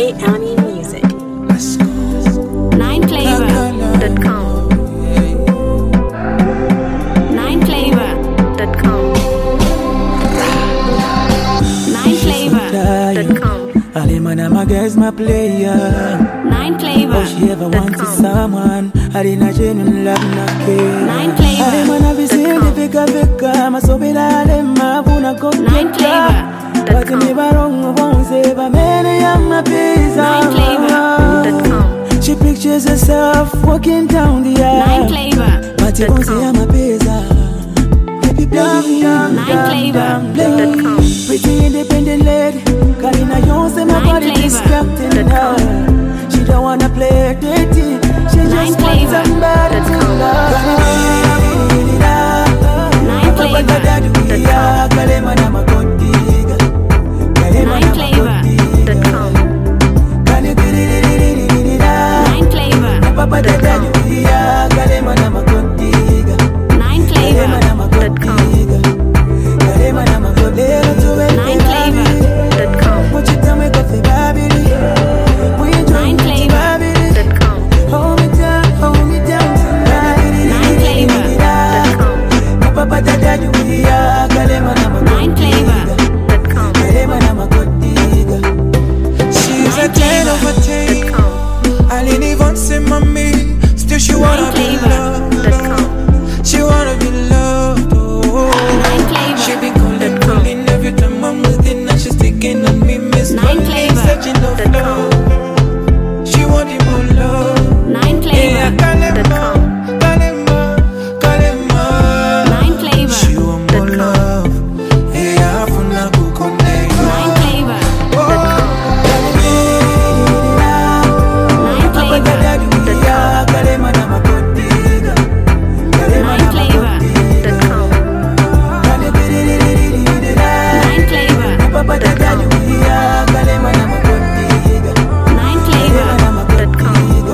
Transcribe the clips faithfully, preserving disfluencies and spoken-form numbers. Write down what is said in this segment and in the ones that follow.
Ami Music. nine flavor dot com. nine flavor dot com. nine flavor dot com. Alimana my girl's my player. nine flavor Oh, she ever dot wanted com. someone. Alina genuine love na care. nine flavor Alimana visindi dot com. vika vika masobila alema vuna nine flavor kokeka. dot But me com. barongo bonse ba mene ya mapesa. nine flavor dot com. She pictures herself walking down the nine aisle. flavor But you dot bonse ya com. mapesa. Baby, baby, nine flavor dot com. pretty independent lady. Kalina Yonse, my Nine body flavor distracting dot com. her. She don't wanna play dirty. She nine just wants flavor somebody dot to com. love. nine flavor dot com. Kalema na makodiga. Kalema nine na flavor dot com. makodiga. nine flavor Papa dot dada com. juia. Kalema na makodiga. nine flavor Kalema na dot com. makodiga. Kalema na makodiga. nine flavor dot com. What you tell me got the Babylon? We enjoy nine flavor dot com. Hold me down, hold me down tonight. nine flavor dot com. Papa dada juia. Kalema na nine flavor makodiga. dot com. Kalema na makodiga. She's a ten over ten. I didn't even say mommy. Still she wanna nine be flavor loved. dot com. She wanna be loved. Oh. nine flavor She be calling, dot com. calling every time I'm within her. She's taking on me, Miss nine Money, flavor searching of dot com. love. She want the more love. nine Yeah, flavor Kalema, dot com. Kalema, Kalema. nine flavor She want more dot com. love. Yeah, I wanna go connect. nine flavor dot com. nine flavor dot com. Kalema na makodiga. Kalema nine na flavor dot com. nine flavor Papa dot dada com. juia. Kalema na makodiga. nine flavor dot com.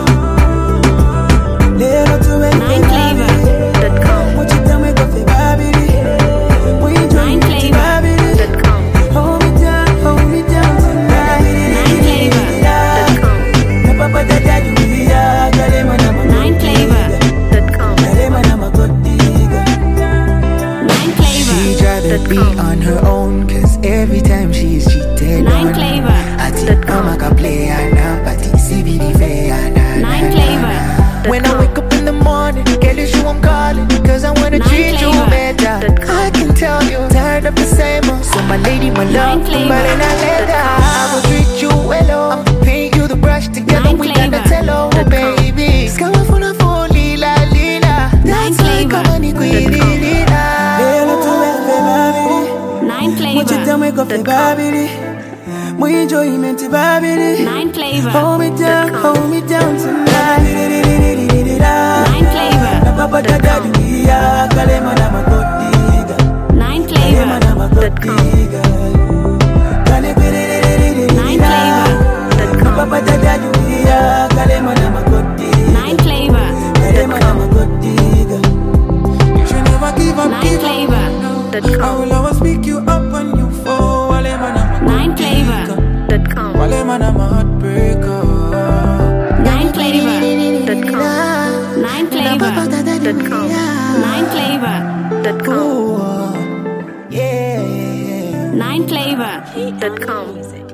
Lero tuwe nine flavor dot com. What you tell me got the Babylon? We enjoy nine the flavor Babylon. dot com. Hold me down, hold me down tonight. nine flavor dot com. Papa dada juia. Kalema na nine flavor dot com. Kalema na makodiga. nine flavor She'd rather dot be com. on her own, cause every time she is cheated nine on. flavor I dot think com. I'm a player now, but it's C B D fair. nine flavor dot When I com. wake up in the morning, girl, it's you I'm calling, cause I wanna Nine treat you flavor better. dot com. I can tell you tired of the same old. So my lady, my love, flavor but in a letter, dot com. I will treat you well. Oh. I'm paying you the brush together, Nine we got the flavor tello, dot com. baby. Scawa funa fo lila lila. Nine That's why flavor come on, dot com. lila. Lero tuwe the Babylon. nine What you tell me got the flavor dot com. Babylon? We enjoyment the Babylon. nine flavor Hold me down, dot com. hold me down tonight. nine flavor Papa dot dada com. juia. Kalema na makodiga. nine Kalema flavor na dot com. makodiga. nine flavor dot com. Papa dada juia. Kalema na makodiga. nine flavor Kalema dot na com. makodiga. You should never give up, nine give up. flavor dot I com. will always pick you up when you fall. Wale man, I'm a nine good flavor nigga. dot com. Wale man, I'm a heartbreaker. nine flavor dot com. nine flavor dot com. nine flavor dot com. Ooh, yeah. nine flavor dot com.